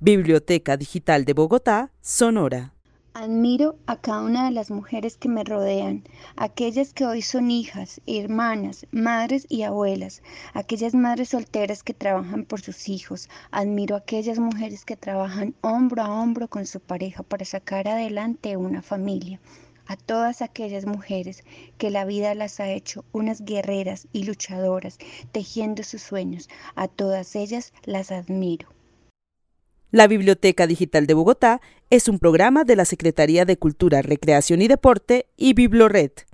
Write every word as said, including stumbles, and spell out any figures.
Biblioteca Digital de Bogotá, Sonora. Admiro a cada una de las mujeres que me rodean, aquellas que hoy son hijas, hermanas, madres y abuelas, aquellas madres solteras que trabajan por sus hijos. Admiro a aquellas mujeres que trabajan hombro a hombro con su pareja para sacar adelante una familia. A todas aquellas mujeres que la vida las ha hecho unas guerreras y luchadoras, tejiendo sus sueños, a todas ellas las admiro. La Biblioteca Digital de Bogotá es un programa de la Secretaría de Cultura, Recreación y Deporte y Biblored.